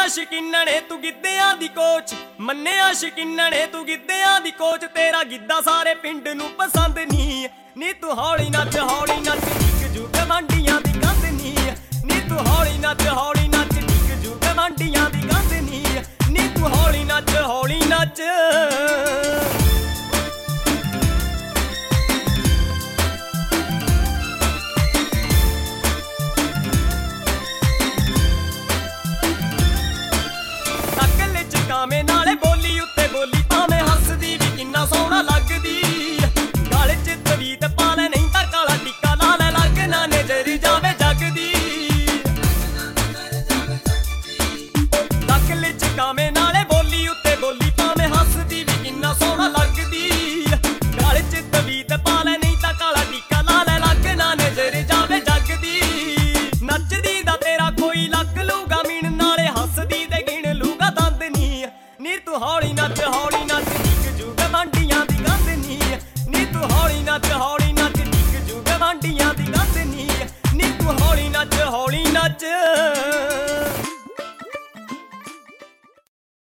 ਮੰਨਿਆ ਸ਼ਕੀਨਾਂ ਨੇ ਤੂੰ ਗਿੱਧਿਆਂ ਦੀ ਕੋਚ, ਮੰਨਿਆ ਸ਼ਕੀਨਾਂ ਨੇ ਤੂੰ ਗਿੱਧਿਆਂ ਦੀ ਕੋਚ। ਤੇਰਾ ਗਿੱਧਾ ਸਾਰੇ ਪਿੰਡ ਨੂੰ ਪਸੰਦ ਨੀ, ਨੀ ਤੂੰ ਹੌਲੀ ਨੱਚ ਡਿੱਗ ਜੂ ਗਵਾਂਢੀਆਂ ਦੀ ਕੰਧ ਨੀ। ਨੀ ਤੂੰ ਹੌਲੀ ਨੱਚ ਡਿੱਗ ਜੂ ਗਵਾਂਢੀਆਂ ਦੀ ਕੰਧ ਨੀ। ਨੀ ਤੂੰ ਹੌਲੀ ਨੱਚ ਕਾਵੇਂ ਨਾਲੇ ਬੋਲੀ ਉੱਤੇ ਬੋਲੀ ਭਾਵੇਂ ਹੱਸਦੀ ਵੀ ਕਿੰਨਾ ਸੋਹਣਾ ਲੱਗਦੀ। ਗਲ ਚ ਤਵੀਤ ਪਾ ਲੈ ਨਹੀਂ ਤਾਂ ਕਾਲਾ ਟਿੱਕਾ ਲਾ ਲੈ, ਲੱਗ ਨਾ ਨਜ਼ਰ ਜਾਵੇ ਜਗਦੀ। ਨਕਲ ਚ ਕਾਵੇਂ ਨਾਲੇ ਬੋਲੀ ਉੱਤੇ ਬੋਲੀ ਭਾਵੇਂ ਹੱਸਦੀ ਵੀ ਕਿੰਨਾ ਸੋਹਣਾ ਲੱਗਦੀ। ਗਲ ਚ ਤਵੀਤ ਪਾ ਲੈ ਨਹੀਂ ਤਾਂ ਕਾਲਾ ਟਿੱਕਾ ਲਾ ਲੈ, ਲੱਗ ਨਾ ਨਜ਼ਰ ਜਾਵੇ ਜਗਦੀ। ਨੱਚਦੀ ਦਾ ਤੇਰਾ ਕੋਈ ਲੱਕ ਲੂਗਾ ਮੀਣ, ਨਾਲੇ ਹੱਸਦੀ ਤੇ ਗਿਣ ਲੂਗਾ ਦੰਦ ਨੀ। ਨੀ ਤੂੰ ਹੌਲੀ ਨੱਚ ਡਿੱਗ ਜੂ ਗਵਾਂਢੀਆਂ ਦੀ ਕੰਧ ਨੀ। ਨੀ ਤੂੰ ਹੌਲੀ ਨੱਚ ਡਿੱਗ ਜੂ ਗਵਾਂਢੀਆਂ ਦੀ ਕੰਧ ਨੀ। ਨੀ ਤੂੰ ਹੌਲੀ ਨੱਚ